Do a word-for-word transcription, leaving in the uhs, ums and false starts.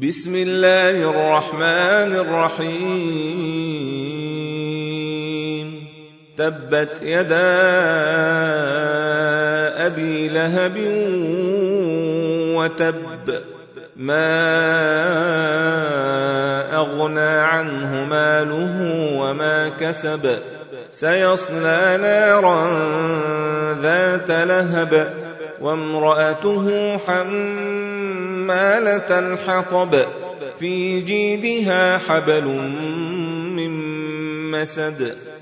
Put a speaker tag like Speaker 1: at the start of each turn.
Speaker 1: بسم الله الرحمن الرحيم تبت يدا أبي لهب وتب ما أغنى عنه ماله وما كسب سيصلى نارا ذات لهب وامرأته حمالة الحطب في جيدها حبل من مسد